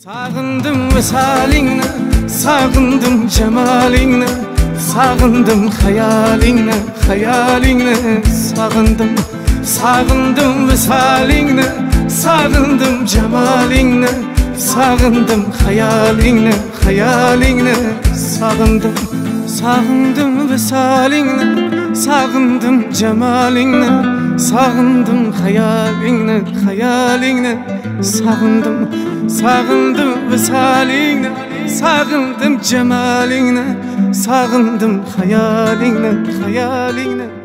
Sağındım visalingni, sağındım cemalingni, sağındım hayalingni, hayalingni sağındım. Sağındım visalingni, sağındım cemalingni, sağındım hayalingni, hayalingni sağındım. Sağındım visalingni, sağındım cemalingni, sağındım hayalingni, hayalingni sağındım. Sağındım visalingni, sağındım cemalingni, sağındım hayalingni, hayalingni